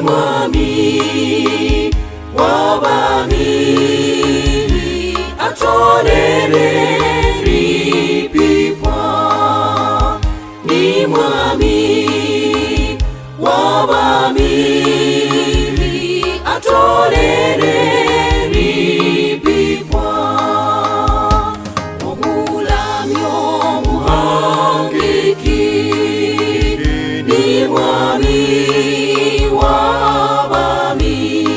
mwami w'abami atorere ripipwa. Ni mwami w'abami atorere ripipwa. Omulamyo muhangiki ni mwami w'abami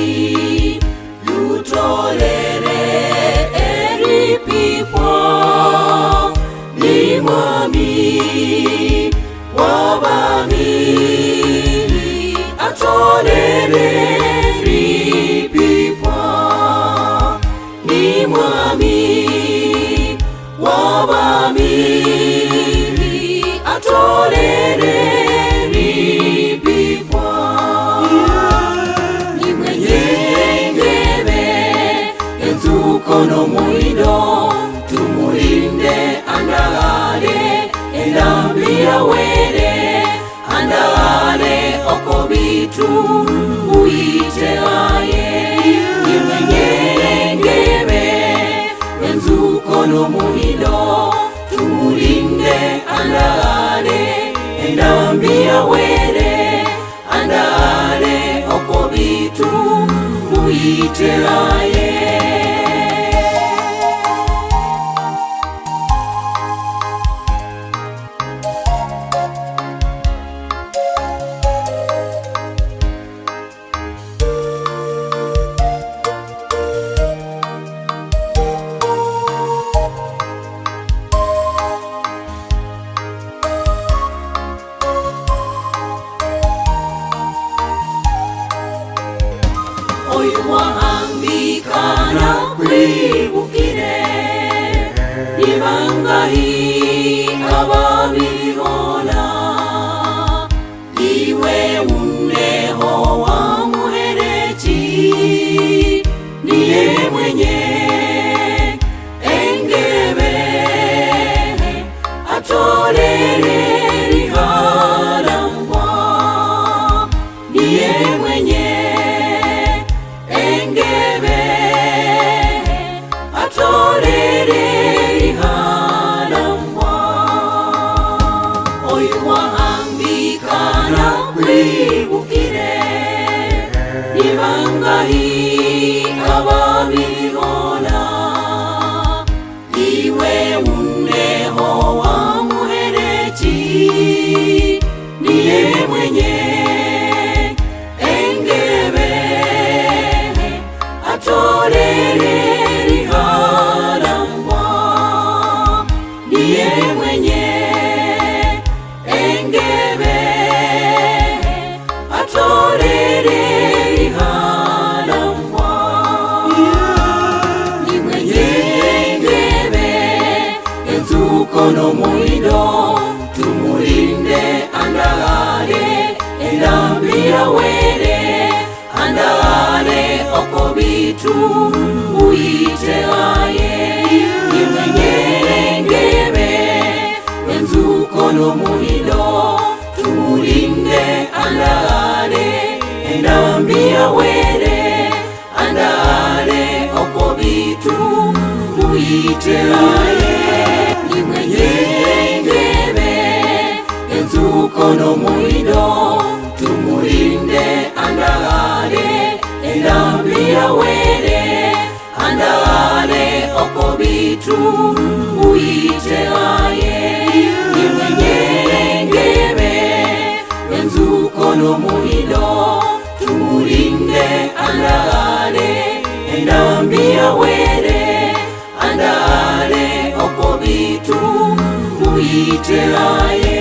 yutorere eripipwa. Ni mwami w'abami atorere ripipwa. Ni mwami w'abami atorere ripipwa. Ni mwenye ngebe enzuko no muido tumulinde andagale endambia were andagale okobitu uite aye. Ni mwenye ngebe enzuko no muido tumulinde andagale endambia were andagale okobitu uite aye. Oyu wahambikana kwibukire ibangahi ababibona. Iwe uneho wa muhereti niye mwenye engebe atorere rihalangwa. Niye mwenye engebe atorere rihalangwa. Oyu wahambikana kwibukire ibangahi ababibona. Iwe uneho wa muhereti niye mwenye engebe atorere rihalangwa. Niye mwenye engebe atorere rihalangwa. Ni mwenye engebe enzuko no muido tumulinde andagale endambia were andagale okobitu uite aye. Ni mwenye ngebe enzuko no muido tumulinde andagale endambia were andagale okobitu uite aye. Ni mwenye ngebe enzuko no muido tumulinde andagale endambia were andagale okobitu uite aye. Ni mwenye ngebe enzuko no muido tumulinde andagale endambia were andagale okobitu uite aye.